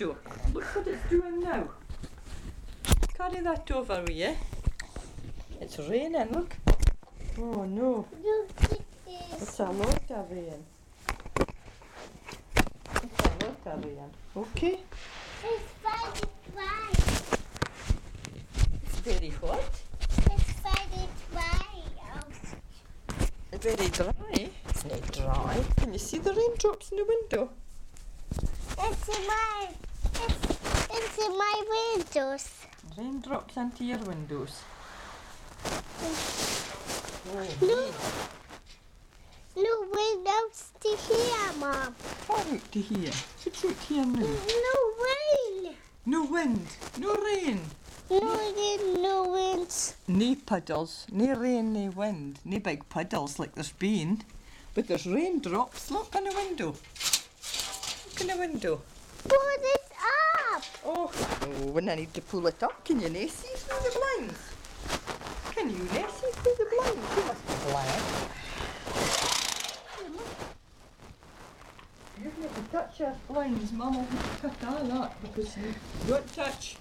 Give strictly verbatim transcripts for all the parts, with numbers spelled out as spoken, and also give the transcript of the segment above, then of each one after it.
window. Look what it's doing now. Carry that over with you. It's raining, look. Oh no. Look at this. It's a lot of rain. It's a lot of rain. Okay. It's very dry. It's very hot. It's very dry out. Very dry. It's not dry. Can you see the raindrops in the window? It's in my, it's, it's in my windows. Raindrops into your windows. Oh, No, no windows to here, Mom. what out to here? What's out here now? No rain. No wind, no rain. No rain, no winds. No puddles, no rain, no wind, no big puddles like there's been. But there's raindrops. Look in the window. Look in the window. Put it up. Oh, oh, when I need to pull it up, can you not see through the blinds? Can you not see through the blinds? You must be blind. You need to touch your blinds, Mum will cut all that because you don't touch.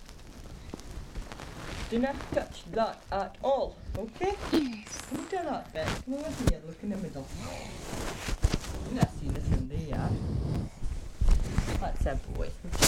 Do not touch that at all, okay? Yes. Come to that bit. Come over here, look in the middle. You not see nothing there. That's a boy.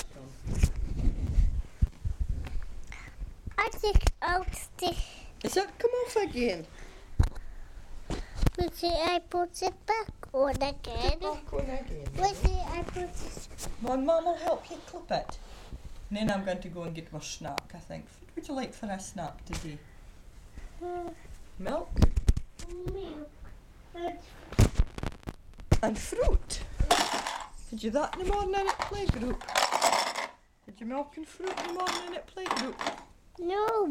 I take out the. Is that come off again? Let's see, I put it back on again. Back on again. Let's see, I put it. My mum will help you clip it. And then I'm going to go and get my snack, I think. What would you like for a snack today? Uh, Milk milk. And and fruit. Did you that in the morning at playgroup? Did you milk and fruit in the morning at playgroup? no.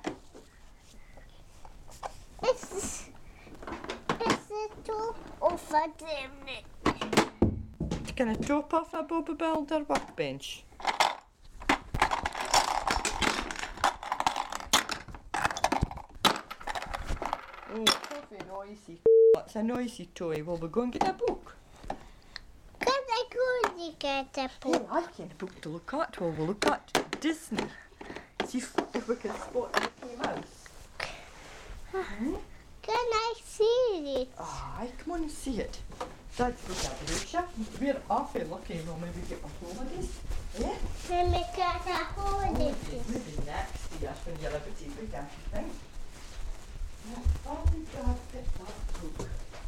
It's it's the top of a chimney. Can I top off a Bobby Builder workbench? Oh, coffee noisy. That's a noisy toy. Well, we're going to get a book. Can I go to get a Oh, book? I can a book to look at. Well, we'll look at Disney. See if, if we can spot Mickey Mouse. Hmm? Can I see it? Aye, come on and see it. Dad's got a brochure. We're awfully lucky we'll maybe get our holidays. Yeah? Can I get a hold of Holidays, it? maybe next year when you're a bit big, I think. Yeah, how did Dad pick that book?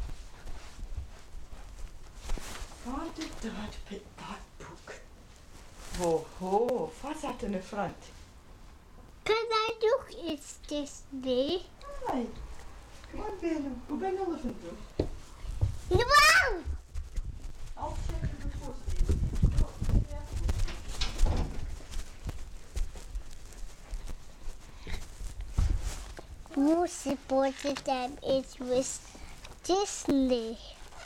How did Dad pick that book? Whoa, ho, what's that in the front? Can I look at Disney? Aye. Come on, Ben. Go Ben the living room. No! I'll check the post. Who supported them? It was Disney.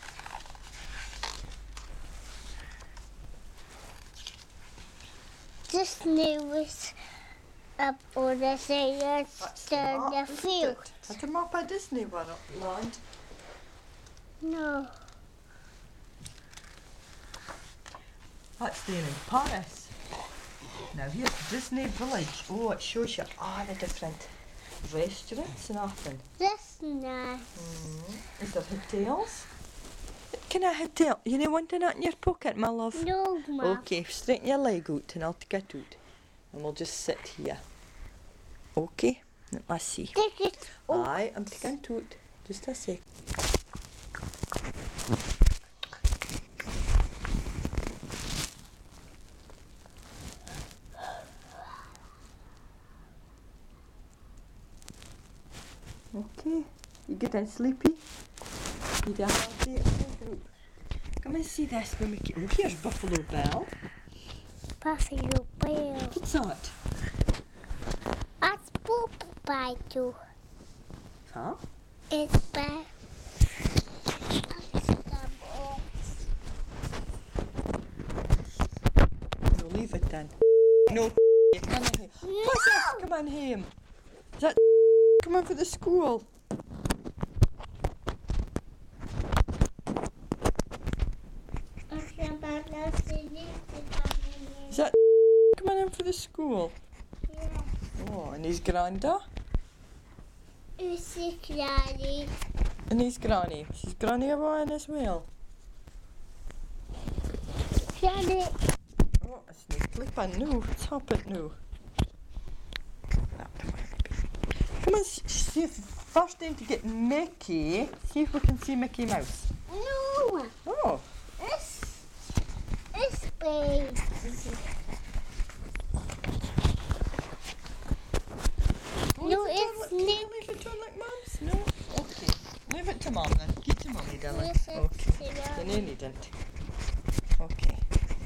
Disney was up on the science down the field. That's a map of Disney World. No. That's there in Paris. Now here's Disney Village. Oh, it shows you all the different restaurants and everything. That's nice. Mm. Is there hotels? What kind of hotel? You know wanting that in your pocket, my love? No, Mom. Okay, straighten your leg out and I'll take it out. And we'll just sit here. Okay, let's see. Take it. Oh, Aye, I'm taking it out. Just a sec. Okay, you getting sleepy? You done all day at playgroup? Come and see this when we get. Oh, here's Buffalo Bell. Buffalo Bill. What's that? That's Boop by too. Huh? It's by. No, leave it then. No, you can't have him. What's this? Come on, him. Is that coming for the school? Is that school? Yeah. Oh, and his granda? Who's the granny? And his granny. Is his granny a one as well? Granny. Oh, it's not clipping now. It's happened now. Come on, s- see if first time to get Mickey. See if we can see Mickey Mouse. No. Oh, It's, it's big. No, leave it it's on, like- can you not. leave it on like Mum's? No? Okay. Leave it to Mum then. Give it to Mummy, darling. Yes, it's Okay. to You Mum. needn't. Okay.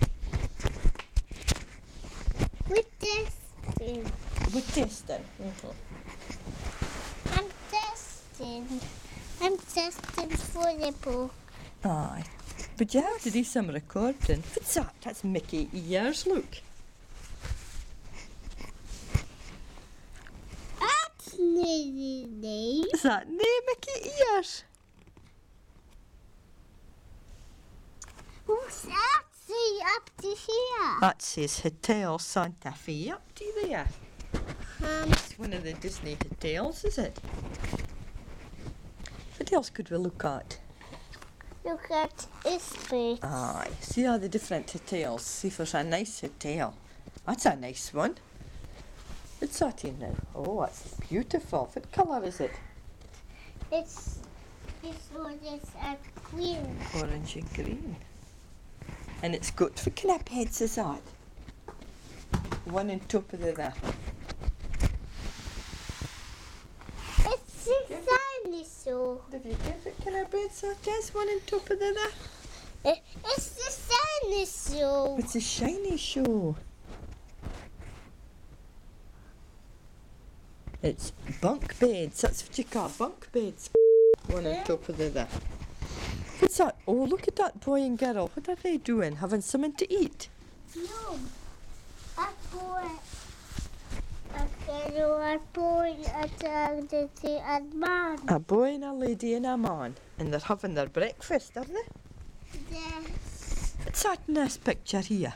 With this thing. We're testing. Mm-hmm. I'm testing. I'm testing for the book. Aye. But you have to do some recording. What's that? That's Mickey ears, look. That's nearly name. Is that no Mickey ears? Who's that say up to here? That says Hotel Santa Fe up to there. Um, It's one of the Disney hotels, is it? What else could we look at? look at this bit. Aye, see all the different hotels. See if there's a nice hotel. That's a nice one. What's that in now? Oh, it's beautiful. What colour is it? It's this one is a queen. Orange and green. And it's got, what kind of beds is that? One on top of the other. It's a dinosaur. Have you guessed what kind of beds that is? One on top of the other. Eh, It's the dinosaur. It's a shiny show. It's bunk beds. That's what you call bunk beds. One on top of the other. What's that? Oh, look at that boy and girl. What are they doing? Having something to eat? No. A boy. A girl, a boy, a dog, a man. A boy and a lady and a man. And they're having their breakfast, are they? Yes. What's that in this picture here?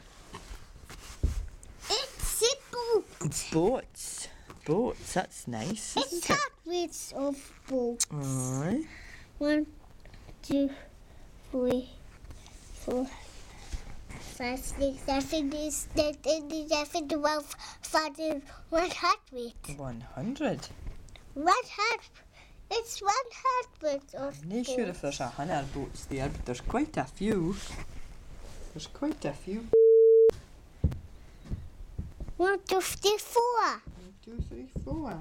It's a boat. Boats. Boats. That's nice, It's isn't it? hundreds of boats. Aye. One, two, three, four, five, six, seven, eight, nine, ten, eleven, twelve, thirteen, one hundred. one hundred. One hundred. It's one hundred of I'm not sure if there's a hundred boats there, but there's quite a few. There's quite a few. one, two, three, four, One, two, three, four.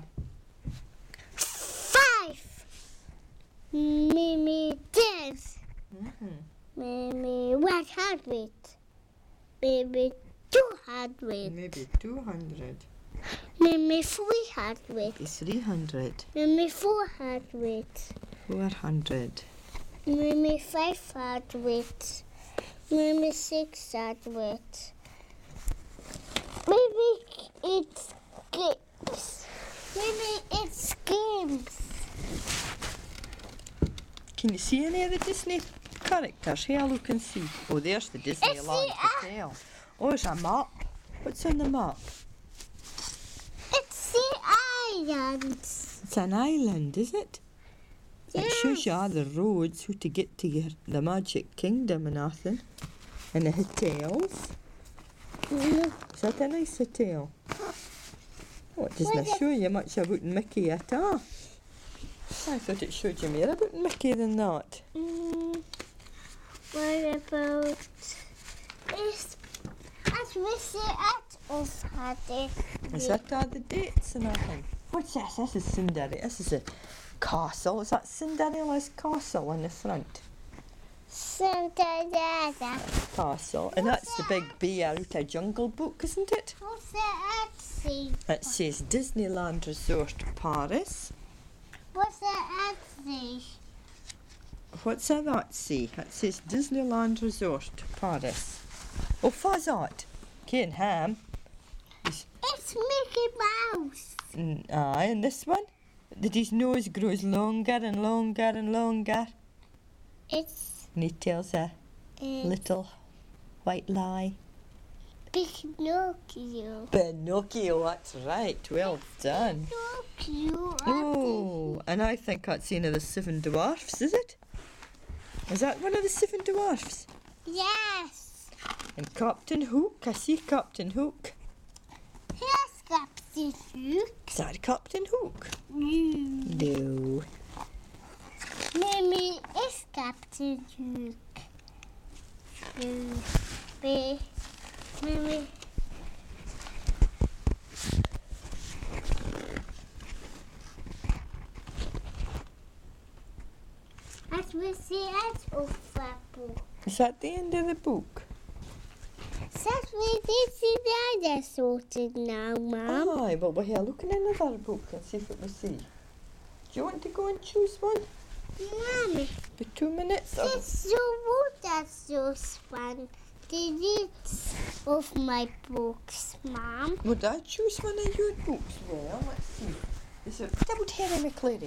five, maybe ten, Mm-hmm. maybe one hundred, maybe two hundred, Maybe two hundred. maybe three hundred, Maybe three hundred. maybe four hundred, Four hundred. maybe five hundred, maybe six hundred, maybe it's games, maybe it's games. Can you see any of the Disney characters? Here, look and see. Oh, there's the Disneyland the, uh, Hotel. Oh, there's a map. What's on the map? It's the islands. It's an island, is it? It shows you Yes. all the roads, how to get to your, the Magic Kingdom and everything. And the hotels. Mm, Is that a nice hotel? Oh, it doesn't Well, show you much about Mickey at all. I thought it showed you more about Mickey than that. mm, what about this? As we say at of Hattie. Is that all the dates and everything? What's this? This is Cinderella. This is a castle. Is that Cinderella's castle on the front? Cinderella. Castle. And that's the big bear out of Jungle Book, isn't it? What's that at sea? It says Disneyland Resort Paris. What's that at sea? What's that that say? It says Disneyland Resort Paris. Oh, what's that? Kane Ham. It's Mickey Mouse. Mm, aye, and this one? That his nose grows longer and longer and longer. It's And he tells a uh, little white lie. Pinocchio. Pinocchio, that's right. Well done. Pinocchio. Oh, and I think that's one of the seven dwarfs, is it? Is that one of the seven dwarfs? Yes. And Captain Hook, I see Captain Hook. Here's Captain Hook. Is that Captain Hook? Mm. No. Mimi is Captain Hook. Mm. Be. Mimi. As we see as of that book. Is that the end of the book? Says we did see the other sorted now, Mum. Aye, well, we're here looking in another book and see if it we see. Do you want to go and choose one? Mommy, For two minutes? Or... this so what that's so fun. The reads of my books, Mum. Would I choose one of your books? Well, let's see. Is it about Harry McClary?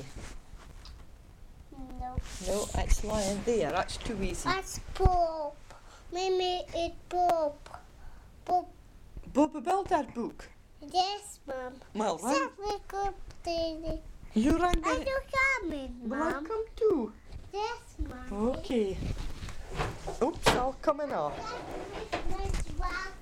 No. No, that's lying there. That's too easy. That's Bob. Mimi, it's Bob. Bob. Bob a Builder book. Yes, Mum. Well, Says then, we go to you rang Are the... you coming, Will I Mum? come too? Yes, Mum. Okay. Oops, I'll come in off. Let's walk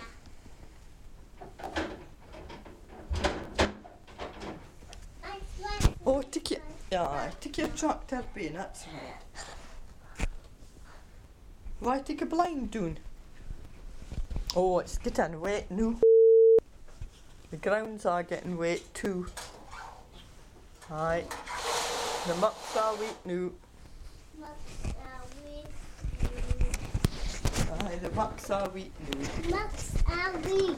there. Oh, take your... Yeah, take your tractor bin, that's right. Will I take a blind doon? Oh, it's getting wet now. The grounds are getting wet too. Aye. The mucks are wet now. Aye, the mucks are wet now. Max are wheat.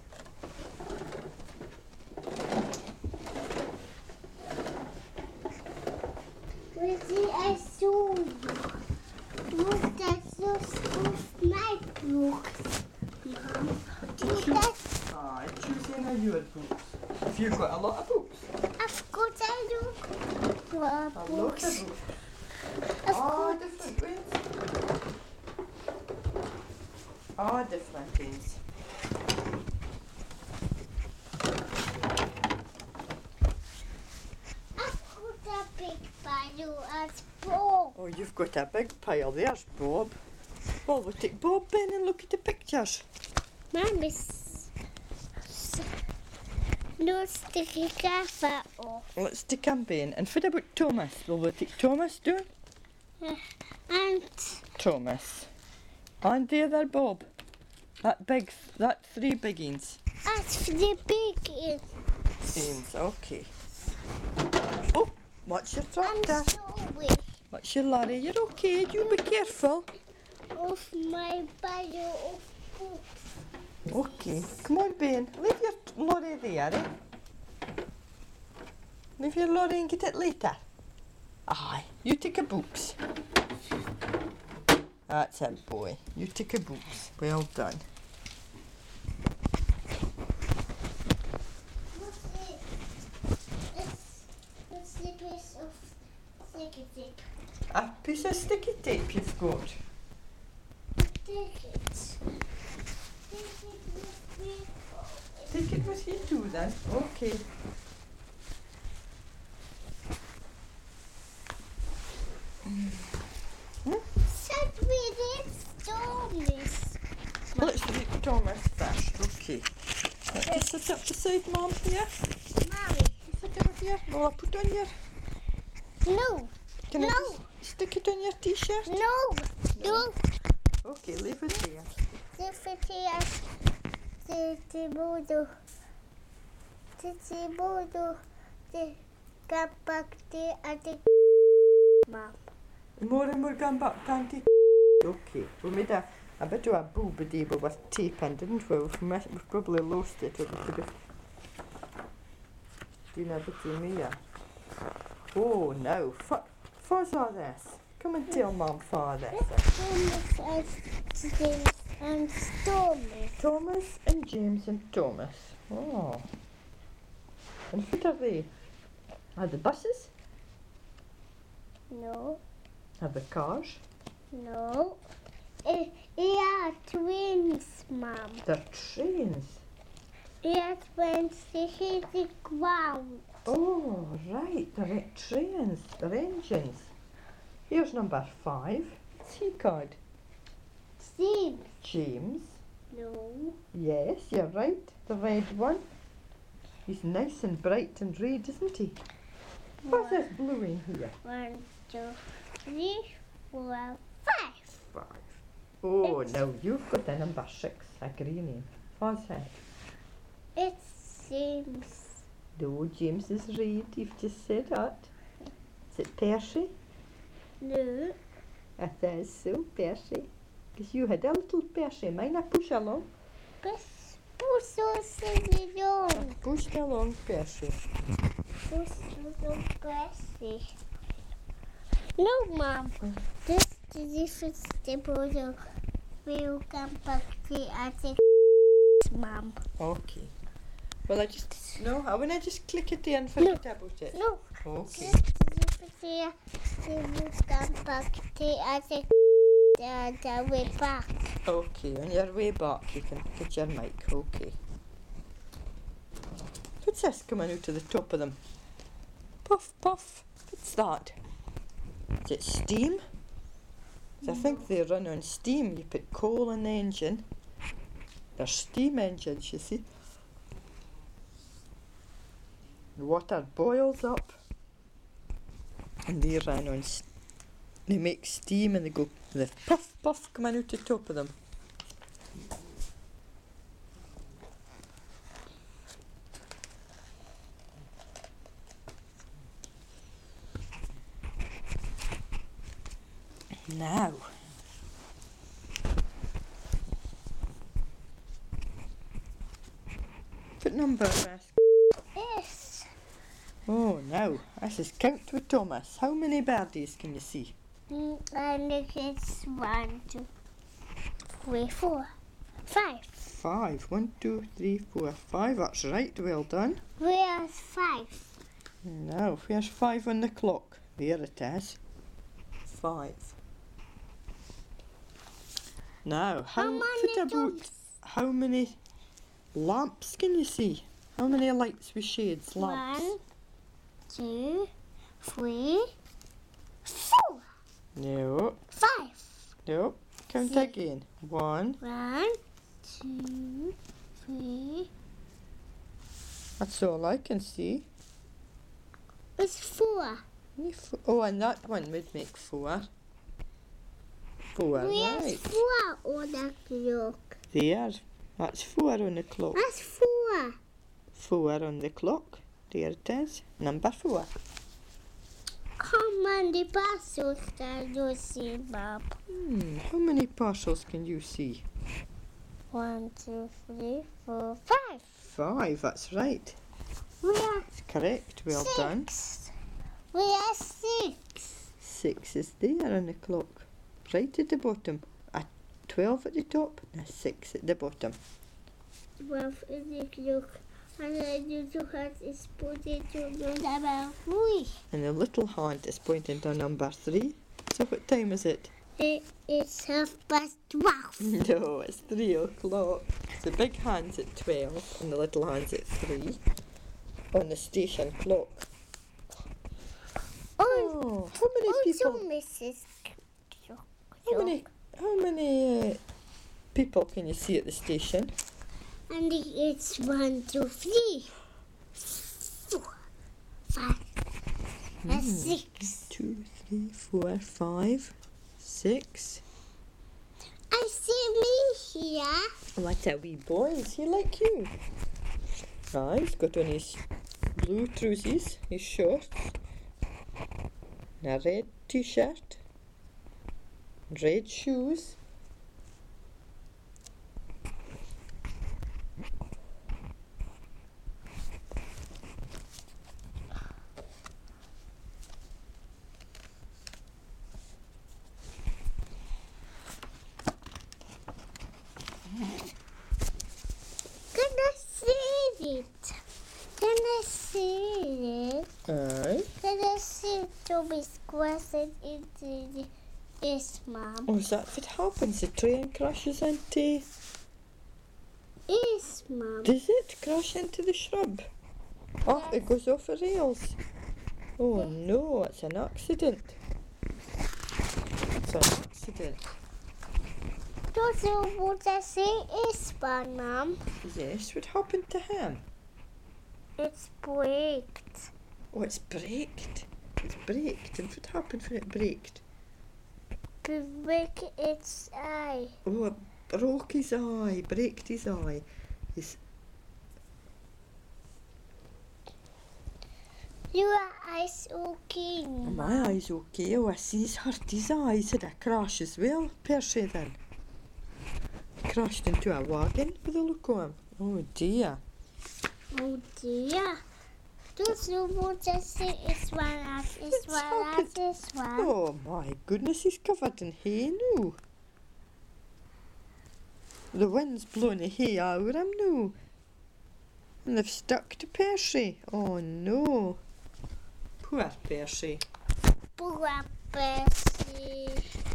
We see a soul. Look, that's just my books, Mom. Look, that's Aye, choose any of your books. Have you got a lot of books? I've got a look. What A lot books? of books. I've Ah, got different ways. Ah, different things. I've got a big pile as Bob. Oh, you've got a big pile. There's Bob. Well, we'll take Bob in and look at the pictures. Mom is no sticky cover off. Let's take him in. And what about Thomas? Will we take Thomas down? And Thomas. And the other Bob. That big, that three biggins. as for the big in. Ends, okay. Oh, watch your I'm tractor. sorry Watch your lorry. You're okay. You be careful. of my pile of books. Okay. Come on, Ben. Leave your lorry there, eh? Leave your lorry and get it later. Aye. You take a books. That's it, boy. You take a books. Well done. What's it? It's, it's the piece of sticky tape. A piece of sticky tape you've got. Take it. Take it with me. Take it with you too then. Okay. Said we did stories. Let's read Thomas first. Okay. Let's just sit up beside Mum here. Mommy. Sit over here. Will I put on your... No. Can I No. just stick it on your t-shirt? No. No. Okay, leave it there. Different Titibudo. Titibudo. The kapakti ati. Mom. More and more going back, Auntie. Okay, we made a, a bit of a boobity with tape in, didn't we? We've, mess, we've probably lost it, or we could have done a bit of me. Oh no, F- fuzz all this. Come and tell Mum for this. Thomas and James and Stormy. Thomas and James and Thomas. Oh. And what are they? Are the buses? No. Are the cars? No. Uh, yeah, twins, Mum. They're trains. Yeah, twins. They hit the ground. Oh, right, they're e- trains, they're engines. Here's number five. What's he called? Steve. James. No. Yes, you're right, the red one. He's nice and bright and red, isn't he? What's this blue in here? One, two, three, four, five. Five. Oh, It's- now you've got the number six, a green name. What's that? It's James. No, James is red, you've just said that. Is it Percy? No. It is so, Percy. Because you had a little Percy, mine a push along. Bus, busos in the room. Push along, Percy. Busos of Bessie. No, Mum. This is the stable. We'll come back to attic, Mum. Okay. Well, I just, no, I want to just click it there and No. forget about it. No. Okay. This is the we'll come back to attic. The, the way back. Okay, on your way back you can get your mic, okay. What's this coming out of the top of them? Puff, puff. What's that? Is it steam? 'Cause I think they run on steam. You put coal in the engine. They're steam engines, you see. The water boils up and they run on steam. They make steam and they go, the puff puff coming out the top of them. Now, what number ask? Yes. Oh, now, this is count with Thomas. How many birdies can you see? Mm, and it's one, two, three, four, five. Five. One, two, three, four, five. That's right. Well done. Where's five? Now, where's five on the clock? There it is. Five. Now, how, How many what about jumps? how many lamps can you see? How many lights with shades? Lamps. One, two, three, four, No, five. no. Count See. again. One. One, two, three. That's all I can see. It's four. Only fo- Oh, and that one would make four. Four, Where's right. four on the clock? There. That's four on the clock. That's four. Four on the clock. There it is. Number four. How many parcels can you see, Bob? Hmm, how many parcels can you see? One, two, three, four, five. Five, that's right. We are That's correct. Well six. done. We are six. Six is there on the clock. Right at the bottom. A twelve at the top and a six at the bottom. Twelve in the clock. And then the two hands is pointing to the number three. And the little hand is pointing to number three. So what time is it? It is half past twelve. No, it's three o'clock. The big hand's at twelve and the little hand's at three on the station clock. Oh, Oh, how many people? also Missus How many? How many uh, people can you see at the station? And it's one, two, three, four, five, and Hmm. six. Two, three, four, five, six. I see me here. Oh, that's a wee boy. Is he like you? Ah, he's got on his blue trousers, his shorts, and a red t-shirt, red shoes. Can I see it? Can I see it? Aye. Can I see Toby squashing into the Yes, Mum. Oh, is that if it happens? The train crashes into... Yes, Mum. Does it crash into the shrub? Oh, it goes off the rails. Oh no, it's an accident. It's an accident. Don't you want to say yes, Mum? Yes, what happened to him? It's braked. Oh, it's braked. It's braked. And what happened when it braked? Break its eye. Oh, it broke his eye, braked his eye. His Your eye's okay, Mum. My eye's okay. Oh, I see he's hurt his eyes. Had a crash as well, Percy then. He crashed into a wagon with a look on him. Oh dear. Oh dear. Don't you want to say it's one as it's It's one as happened. this one? Oh my goodness, he's covered in hay now. The wind's blowing the hay over him now. And they've stuck to Percy. Oh no. Poor Percy. Poor Percy.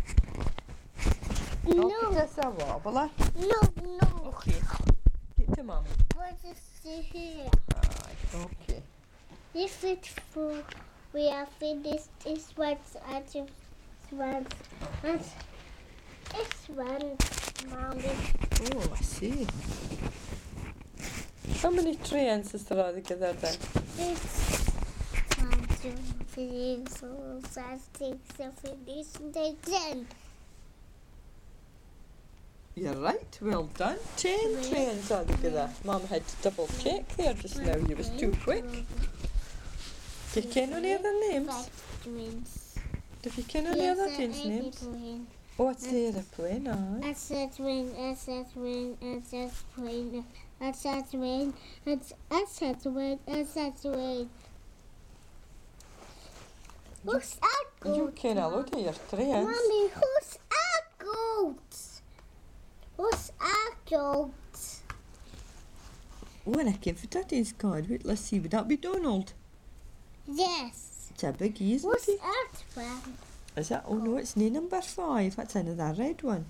No, Just a wobbler. no, no. Okay. Get to mummy. What is it here? Aye, okay. If it's full, we have finished this one and this one. And this one, Mommy. Oh, I see. How many trains is there altogether then? It's one, two, three, four, five, six, seven, eight, nine, ten. You're right, well done. Ten Right. trains altogether. Mum had to double check there just now. You was too quick. Do you ken any other names? Five twins. Do you ken any Yes, other an trains' names? aeroplane. Oh, it's the aeroplane, aye. It's a twin, it's a twin, it's a twin, it's a twin, it's it's a twin, it's a twin. Who's a goat? You ken a lot of your trains. Mommy, who's a goat? Who's a goat? Oh, and I came for Daddy's card. Wait, let's see. Would that be Donald? Yes. It's a biggie, isn't Who's it? that one? Is that? Oh no, it's no number five. That's another red one.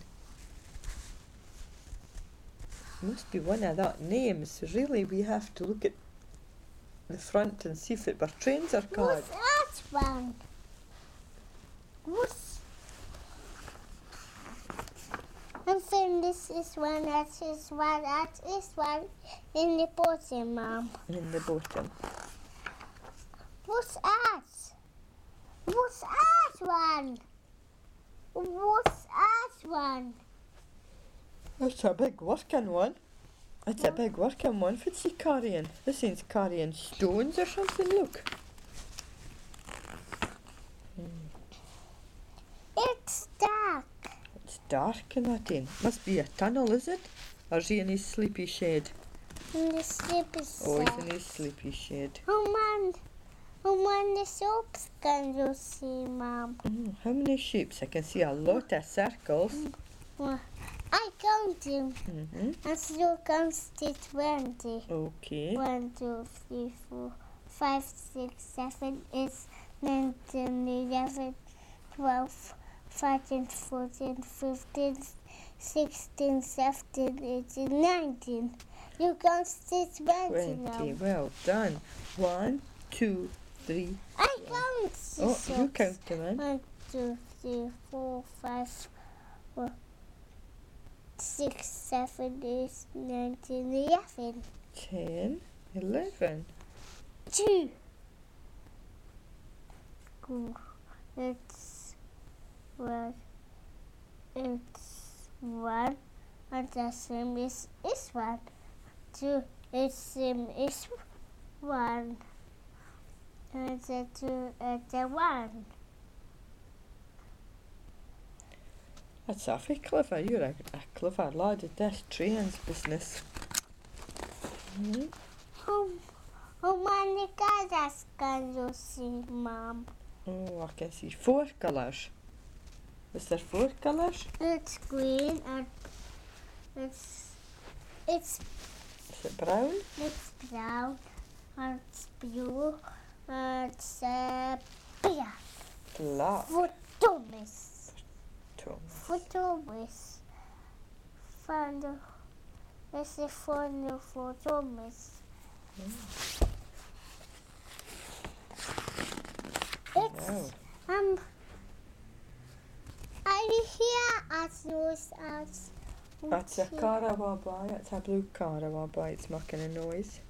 Must be one of that names. Really, we have to look at the front and see if it were trains or cars. Who's that one? Who's... And then this is one, that is one, that is one in the bottom, Mom. In the bottom. What's that? What's that one? What's that one? That's a big working one. It's a big working one. What's he carrying? This thing's carrying stones or something. Look. It's dark. It's dark in that thing. Must be a tunnel, is it? Or is he in his sleepy shed? In the slippery Oh, he's side. in his sleepy shed. Oh, man. Oh, man, the soaps can you see, Mom? Mm, how many shapes? I can see a lot of circles. Well, I count them. Mm-hmm. And you count to twenty. Okay. One, two, three, four, five, six, seven, eight, nine, ten, eleven, twelve, thirteen, fourteen, fifteen, sixteen, seventeen, eighteen, nineteen. You count to twenty now. Twenty. Well done. One, two, three. I count the Oh, you socks. count them in. One, two, three, four, five, four, six, seven, eight, nine, ten, eleven. Ten, eleven. Two. Cool. It's one. It's one. And the same is is one. Two. It's same is one. And the two and the one. That's awfully clever. You're a, a clever lad at this trains business. Mm-hmm. How, how many colors can you see, Mom? Oh, I can see four colours. Is there four colours? It's green and it's it's Is it brown? it's brown and it's blue and it's uh, black. Black. For Thomas. Thomas. For Thomas. Found the. This is for the for Thomas. Mm. It's Wow. um. I hear as those as. That's a Karawabai. That's a blue Karawabai. It's making a noise.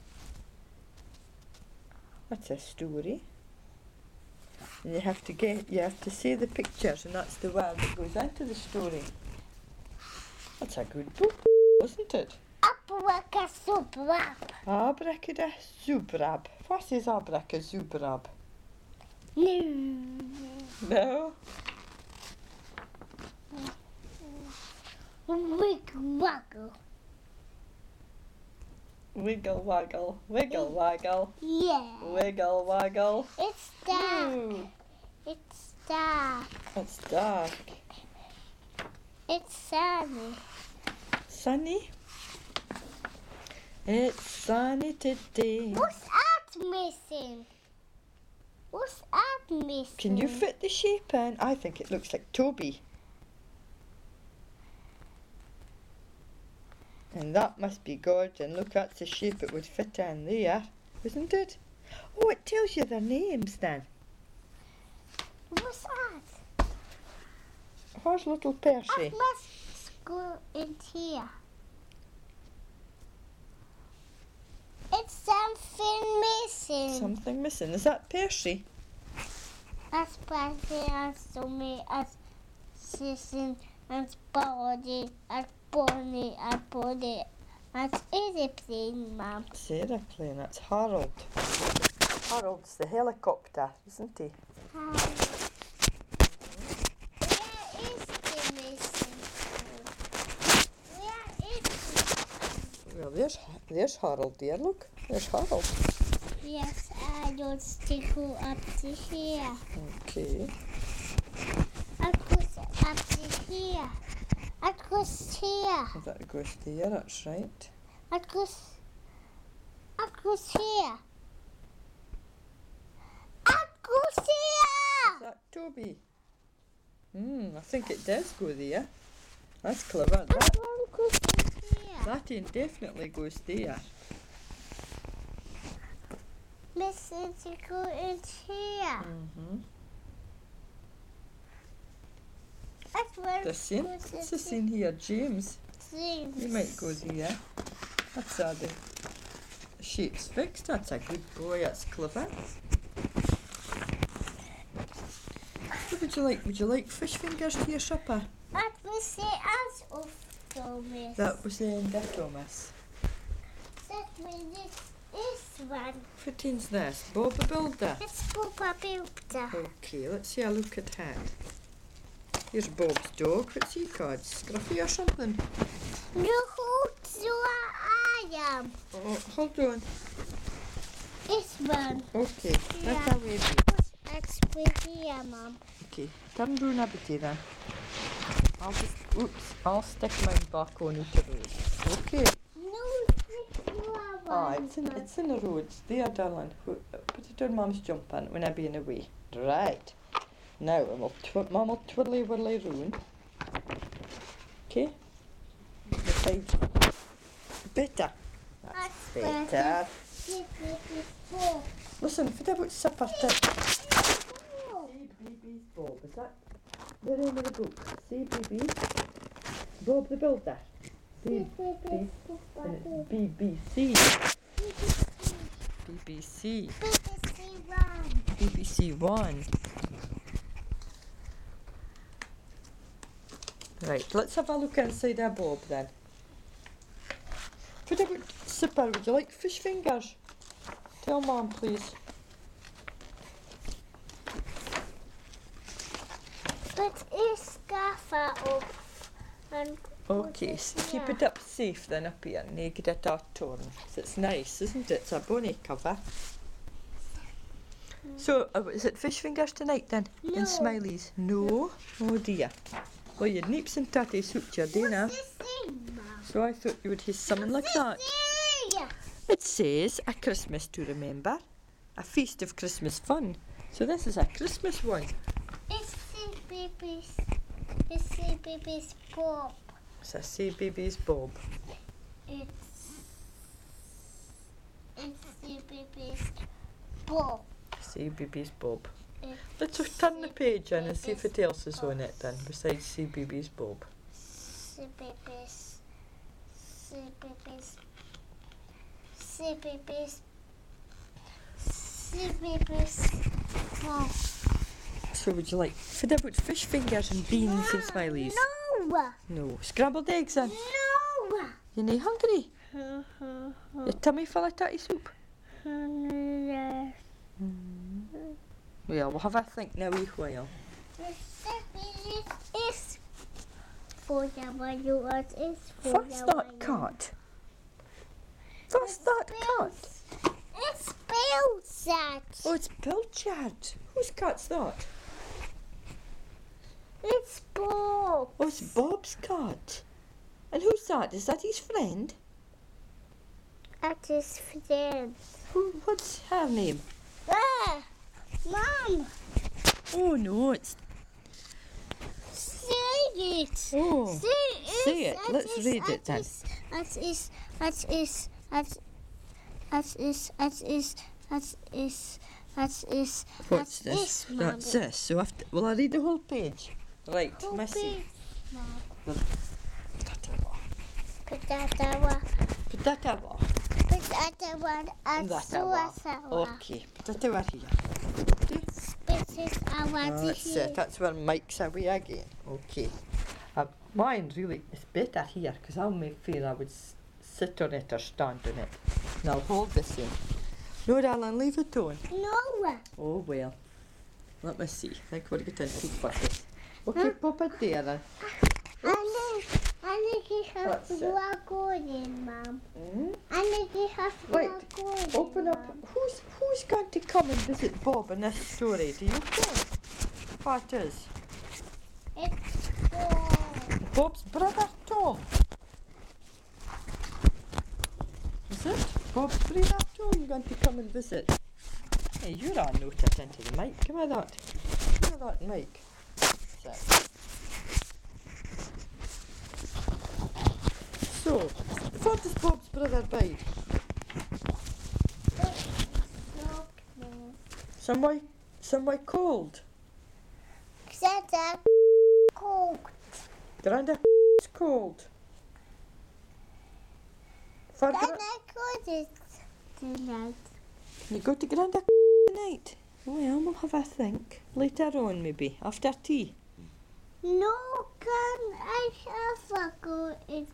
That's a story. And you have to get, you have to see the pictures, and that's the word that goes into the story. That's a good book, isn't it? Abracadabra. Abracadabra. What is abracadabra? No. No. Wiggle waggle. Wiggle waggle, wiggle waggle, Yeah. wiggle waggle. It's dark. Ooh, It's dark. it's dark. It's sunny. Sunny. It's sunny today. What's that missing? What's that missing? Can you fit the shape in? I think it looks like Toby. And that must be good. And look, that's the shape it would fit in there, isn't it? Oh, it tells you their names then. What's that? Where's little I Percy? must go in here. It's something missing. Something missing. Is that Percy? As Percy and Tommy, as Sissin and Body, as Bonnie and Bonnie, as Aeroplane, Mum. It's aeroplane. That's Harold. Harold's the helicopter, isn't he? Um, where is the missing food? Where is it? Well, there's there's Harold there. Look, there's Harold. Yes, I don't stick up to here. Okay. I goes up to here. I goes here. That goes there. That's right. I goes. I goes here. I goes Is here. that Toby? Hmm. I think it does go there. That's clever. I That want to go here. that ain't definitely goes there. Listen to go in here. Mm-hmm. I want The same. to What's the scene here, James? things. You might go there. That's how the shape's fixed. That's a good boy. That's clever. What would you like? Would you like fish fingers to your supper? I will say as of Thomas. That was the end of Thomas. That means this is one. Fittings this. Bob the Builder. It's Papa Builder. Okay, let's see a look at that. Here's Bob's dog. What's he called? Scruffy or something? Look who I am. Oh, hold on. This one. Okay, Yeah. that's how we do. Let's put here, Mum. Okay, turn round a bit then. I'll just, oops, I'll stick mine back on each of those. Okay. No, it's your Ah, one. it's in, it's in the roads. There, darling. Put it on Mum's jumper when I be in the way. Right. Now, we'll tw Mum will twiddly whirly round. Okay. The sides. Better. That's That's better. This is four. Listen, for about supper time. Oh. See Baby's Bob, is that the name of the book? See Baby? Bob the Builder. See, see, and it's B B C. B B C. B B C One. Right, let's have a look inside our Bob then. What about supper? Would you like fish fingers? Tell Mum, please. But it's gaffer up and Okay, so keep it up safe then up here and you get it all torn. So it's nice, isn't it? It's a bonny cover. So, uh, is it fish fingers tonight then? No. And smileys? No? Oh dear. Well, you'd neeps and tatty suit your dinner. What's this thing, Mum? So I thought you would have something like that. Thing? It says, a Christmas to remember. A feast of Christmas fun. So this is a Christmas one. It's the baby's It's C B B's Bob. It's a C B B's Bob. It's it's C B B's Bob. C B B's Bob. It's Let's just turn the page in and see if it else is on it then, besides C B B's Bob. C B B's C B B's C B B's C B B's Bob. So would you like food about fish fingers and beans and smileys? No. No. Scrambled eggs then? No. You not hungry? Your tummy full of tatty soup? Yes. Well, we'll have a think now a wee while. It's for the one you want. It's for What's the that one cat? What's that cat? It spells that. Oh, it's Pilchard. Whose cat's that? It's Bob. Oh, it's Bob's cat. And who's that? Is that his friend? At his friend. Who? What's her name? Ah, Mom, Oh no, it's say it. oh. Say it. Say it. That Let's is- read that it then. is- That is. That is. That that is. That is. That is. That is. What's that this? is, That's Mommy. this. So after, will I read the whole page? Right, Whole Missy. page, Mom. Put that away. Put that away. Put that away. Put that away. And That so away. is that away. Okay, put that away here. This is our That's it. That's where Mike's away again. Okay. Uh, mine really is better here because I'll make fear I would s- sit on it or stand on it. And I'll hold the same. No, darling, leave it on. No. Oh well. Let me see. I think we're getting too fussy. Okay, pop it there then. I think I think you have That's to it. go according, Mom. Mm? I think you have to Wait, go according. Open up. Who's who's going to come and visit Bob in this story? Do you know? What is? It's Bob. Bob's brother Tom. Is it? Bob's brother Tom going to come and visit? Hey, you're on note it into the mic. Give me that. Give me that mic. That's it. So, what does Bob's brother buy? Somewhere, somewhere cold. Santa cold. Granda is cold. For gra- Santa cold is tonight. you go to Granda tonight? Well, we'll have a think. Later on, maybe. After tea. No, can I have a go? It's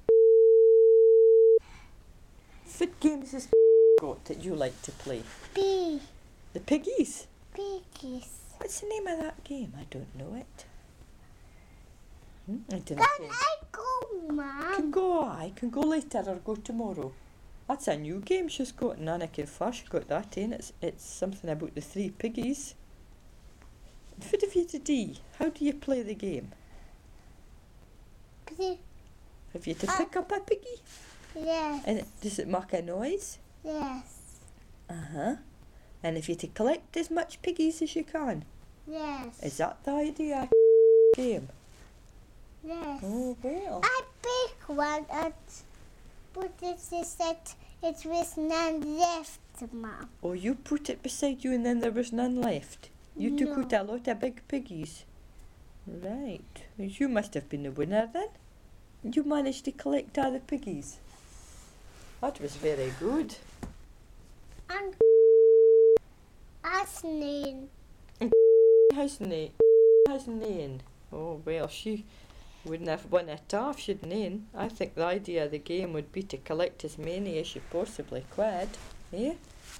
What games has got that you like to play? B. The piggies. Piggies. What's the name of that game? I don't know it. Hmm? I didn't Can say. I go, Can Mom? go, I can go later or go tomorrow. That's a new game she's got, and Annika and Fash got that in. It's it's something about the three piggies. What have you to do? How do you play the game? Please. Have you to Uh, pick up a piggy? Yes. And it, does it make a noise? Yes. Uh huh. And if you to collect as much piggies as you can. Yes. Is that the idea? Game. Yes. Oh well. I pick one and put it set. It was none left, Mom. Oh, you put it beside you, and then there was none left. You took No. out a lot of big piggies. Right. Well, you must have been the winner then. You managed to collect all the piggies. That was very good. And Ashley. How's Nate? How's Nain? Oh well, she wouldn't have won it off, should Nain. I think the idea of the game would be to collect as many as you possibly could. Eh?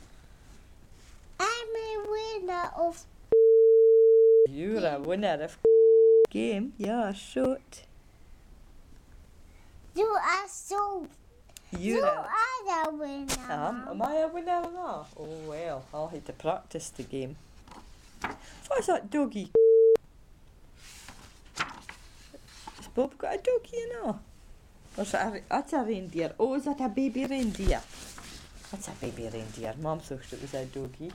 I'm a winner of. You're a winner of game. Yeah, short. You are so. You're you a are the winner. Um, am Mom. I a winner or not? Oh well, I'll have to practice the game. What's that doggy? Has Bob got a doggy or no? Or is that a, that's a reindeer. Oh, is that a baby reindeer? That's a baby reindeer. Mum thought it was a doggy.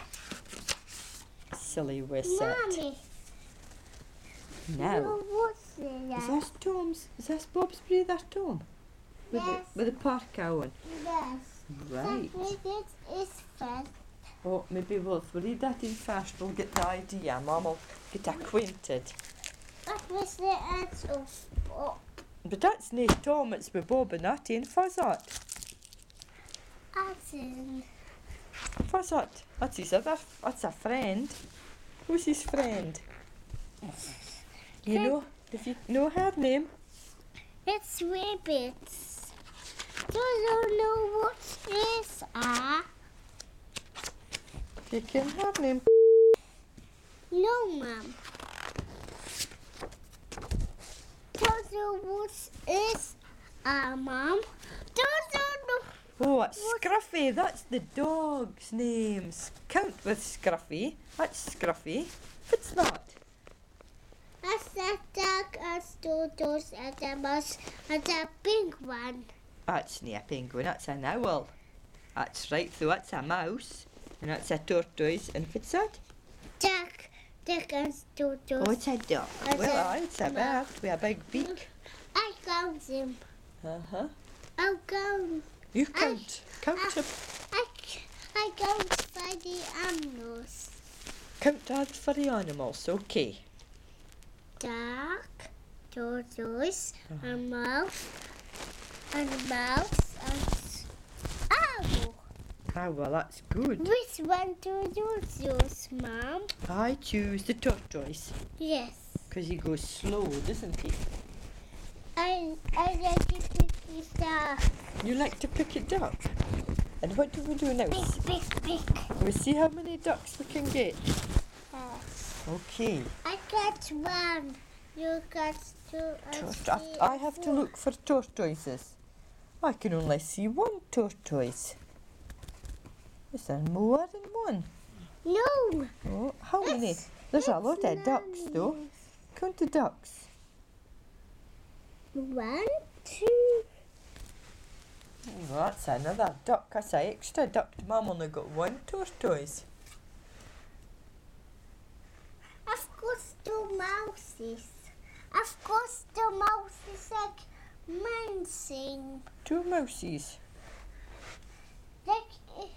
Silly whistle. Mommy. Now. You was Is this Tom's? Is this Bob's breather, Tom? With Yes. the, with the parka on. Yes. Right. That with it is first. Oh, maybe we'll read that in first. We'll get the idea. Mum will get acquainted. That was the edge of Bob. But that's not Tom. It's with Bob and that in. What's that? As in, What's that? That's his other. That's a friend. Who's his friend? You know? If you know her name. it's rabbits. Do you know what is a? You can her name. No, Mum. Do you know what is a, Mum? Do you know? Oh, it's Scruffy. That's the dog's names. Count with Scruffy. That's Scruffy. What's that? As a dog, as dodos, and a mouse, and a pink one. That's not a penguin. That's an owl. That's right. So that's a mouse. And that's a tortoise. And what's that? Duck, duck, and dodos. Oh, it's a duck. It's Well, a- aye, it's a bird with a big beak. I count them. Uh-huh. I'll count. You count. Count I- them. I, c- I count by the animals. Count that for the animals. Okay. Duck, tortoise, Uh-huh. and mouse, and mouse, and owl. Ah, well, that's good. Which one do you choose, Mom? I choose the tortoise. Yes. Because he goes slow, doesn't he? I I like to pick it up. You like to pick it up. And what do we do now? Pick, pick, pick. We see how many ducks we can get. Yes. Okay. I got one. You got two. and Tort- three I and have to four. look for tortoises. I can only see one tortoise. Is there more than one? No. Oh, how many? It's- There's a it's lot of ducks though. nice. Count the ducks. One, two. Oh, that's another duck. That's an extra duck. Mum only got one tortoise. Of course, two mouses. Of course, the mouses like mincing. Two mousies. Like,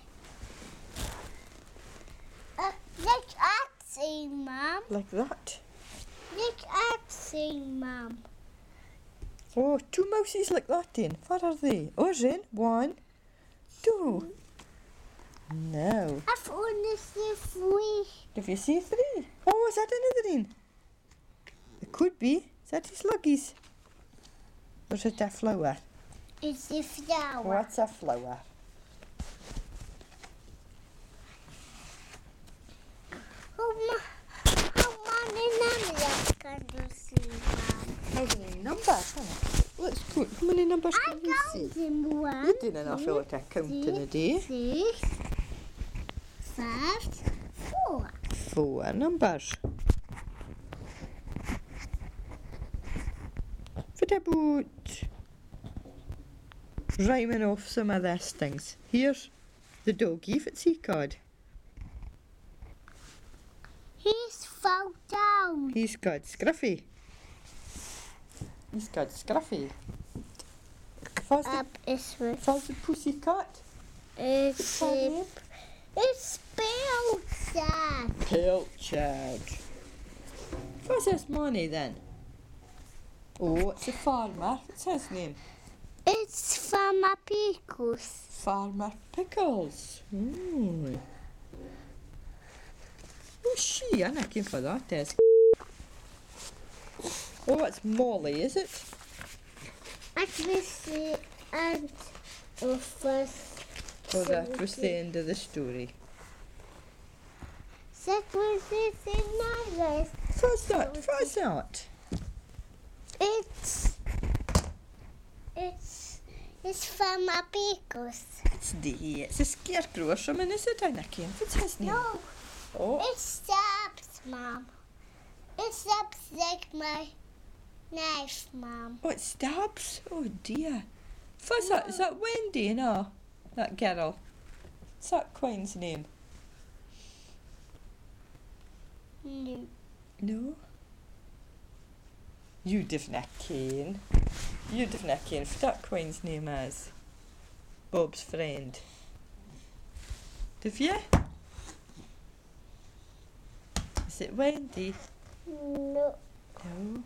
uh, like acting, Mom. Like that. Like acting, Mom. Oh, two mousies like that then. What are they? Oh, then one, two. No. I've only seen three. If you see three. Oh, is that another one? It could be. Is that his luggies? Or is it a flower? It's a flower. What's a flower? How, ma- how many numbers can you see, Mom? How many numbers? Huh? Let's put. How many numbers I can you see? count them. One, You didn't have two, a to count in a day. six, five, four. Four numbers. What about rhyming off some of these things? Here's the doggy. What's he called? He's fall down. He's got Scruffy. He's got Scruffy. What's the, Up is with what's the pussycat? it's Funny. it's spelled that. Pilchard. What's his money then? Oh, it's a farmer. What's his name? It's from a picos. Farmer Pickles. Mm. Oh, she, I'm looking for that. Des. Oh, it's Molly, is it? I can see and of first. Oh, that was the end of the story. That was it in my What's that? What's that? It's it's it's from a picos. It's the, it's a scarecrow or something, is it? I'm looking. What's his name? No, Oh, it stabs, Mom. It stabs like my knife, Mom. oh, it stabs. Oh dear. What's that? Is that Wendy? No, that girl. What's that queen's name? No. No. You divna ken. You divna ken what that Queen's name is. Bob's friend. Div you? Is it Wendy? No. No.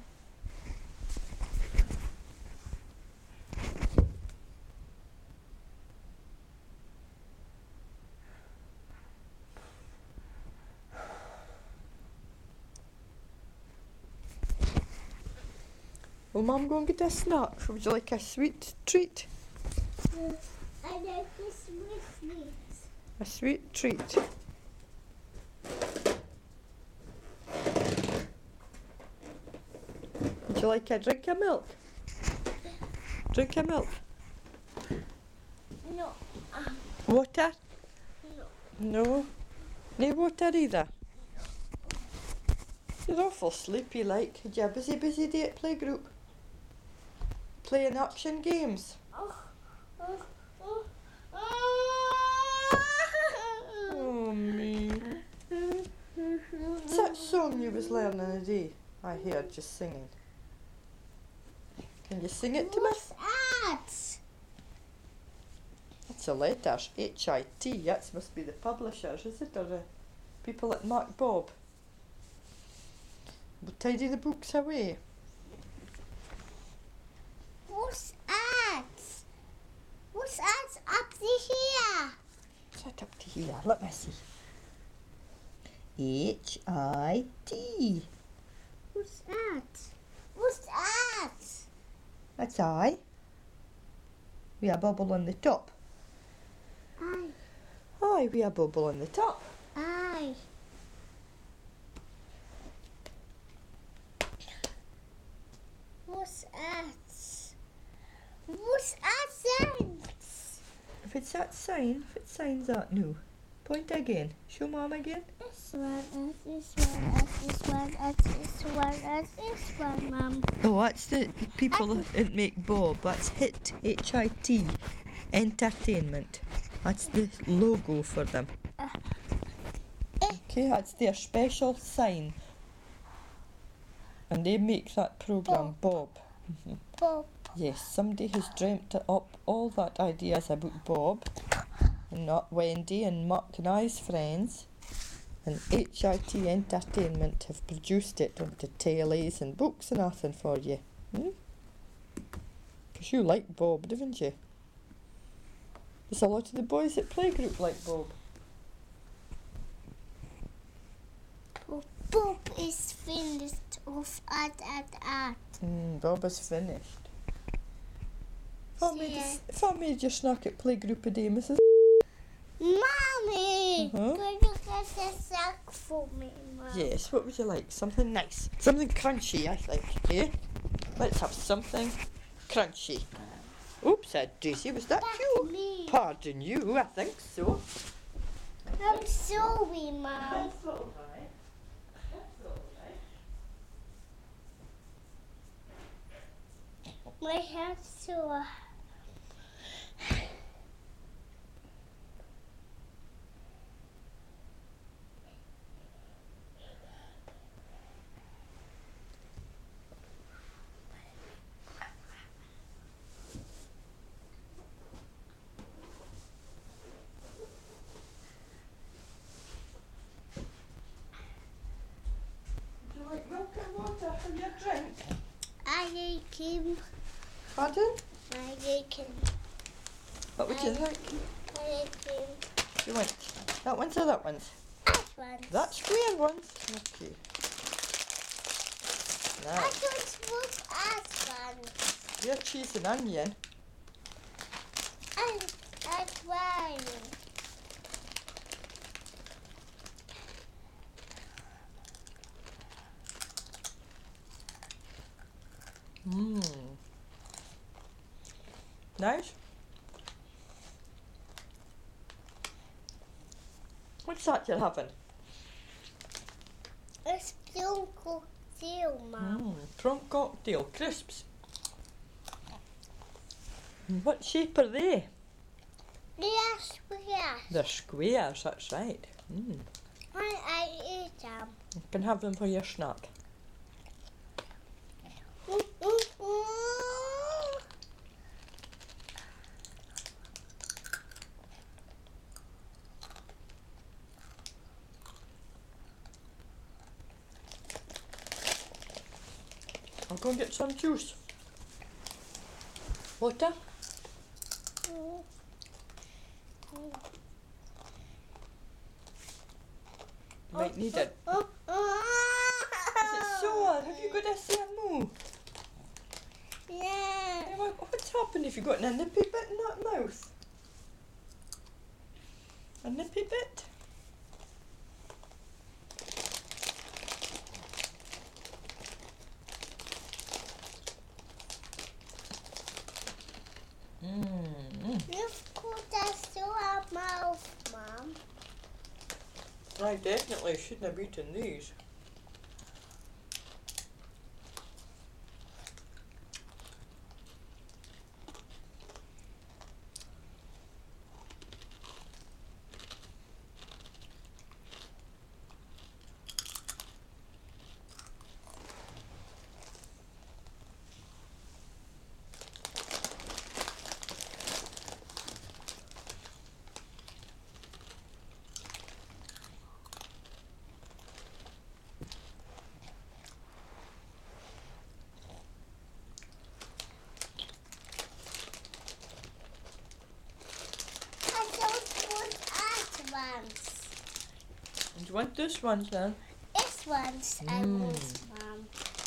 Will Mum go and get a snack? Would you like a sweet treat? Uh, I like the sweet sweets. A sweet treat. Would you like a drink of milk? Drink of milk. No. Uh, Water? no. No. No water either. You're awful sleepy like. Had you a busy, busy day at playgroup? Playing action games? Oh, oh, oh, Oh me. What's that song you was learning today? I heard just singing. Can you sing it to me? What's that? It's the letters. H I T. That must be the publishers, is it? Or the people at Mark Bob? We'll tidy the books away. What's that? What's that up to here? What's that up to here? Let me see. H I T. What's that? What's that? That's I. We a bubble on the top. I, Aye, we a bubble on the top. I. What's that? What's that sense? If it's that sign, if it signs that no. Point again. Show Mum again. This one, and this one, and this one, and this one, and this one, Mum. Oh, that's the people that make Bob. That's HIT, H I T, Entertainment. That's the logo for them. Okay, that's their special sign. And they make that programme, Bob. Mhm. Bob. Yes, somebody has dreamt up all that ideas about Bob, and not Wendy and Mark and I's friends. And H I T Entertainment have produced it onto tellies and books and nothing for you. Hmm? Because you like Bob, didn't you? There's a lot of the boys at playgroup like Bob. Bob is finished of art and art. Mm, Bob is finished. If I made, Yeah. a, if I made your snack at playgroup a day, Missus Mommy, Uh-huh. can you get a sack for me, Mom? Yes, what would you like? Something nice. Something crunchy, I think. Yeah? Let's have something crunchy. Oops, said Daisy, was that That's you? me. Pardon you, I think so. I'm sorry, Mom. That's all right. That's all right. My head's sore. Would you like milk and water for your drink? I like him. Pardon? I like him. What would you I- like? I like him. You want that one's or that one's? That one. That square one's. Okay. I Now, just want that one. your cheese and onion. And that one. Mmm. Nice. What's that you're having? It's Bronco Seal, Mom. Mmm. Prawn cocktail crisps. And what shape are they? Yes, yes. They're squares, that's right. Mm. I, I eat them. You can have them for your snack. What I'll go and get some juice. Water? You might need it. Is it sore? Have you got a sore moo? Yeah. Hey, what- What's happened if you got a nippy bit in that mouth? A nippy bit? Mm. You've got a sore mouth, Mum. I definitely shouldn't have eaten these. I don't want that ones. Do you want this one then? This one's I Mm. want, Mum.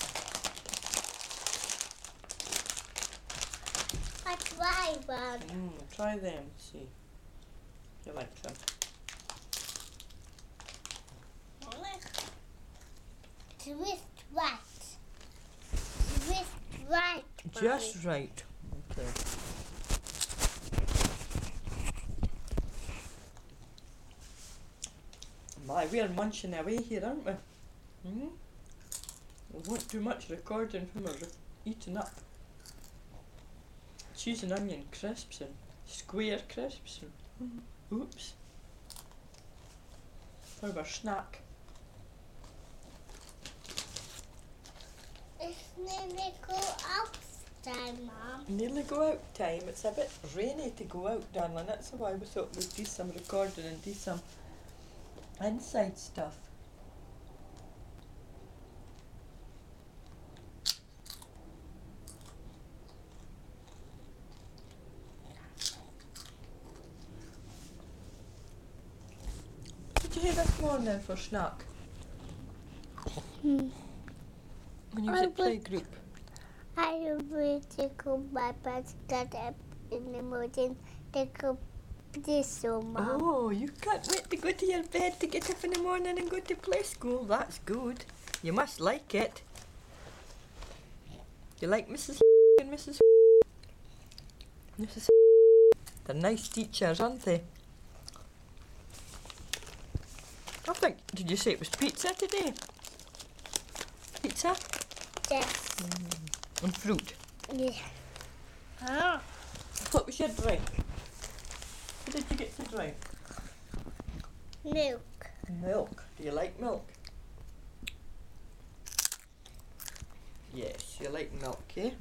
I try one. Mm, try them, see. You like them. Twist right. Twist right. Just right. Okay. My, we are munching away here, aren't we? Hmm? We won't do much recording when we're eating up. Cheese and onion crisps and square crisps and oops. For our snack. It's nearly go outside, Mum. Nearly go out time. It's a bit rainy to go out, darling. That's why we thought we'd do some recording and do some inside stuff. What did you have this morning for snack? Hmm. When you I was at would- playgroup? I will take up my basket up in the morning. Take up this one, Mum. Oh, you can't wait to go to your bed to get up in the morning and go to play school. That's good. You must like it. You like Missus and Missus Missus They're nice teachers, aren't they? I think, did you say it was pizza today? Pizza? Yes. And fruit. Yeah. Ah. What was your drink? What did you get to drink? Milk. Milk. Do you like milk? Yes, you like milk, eh?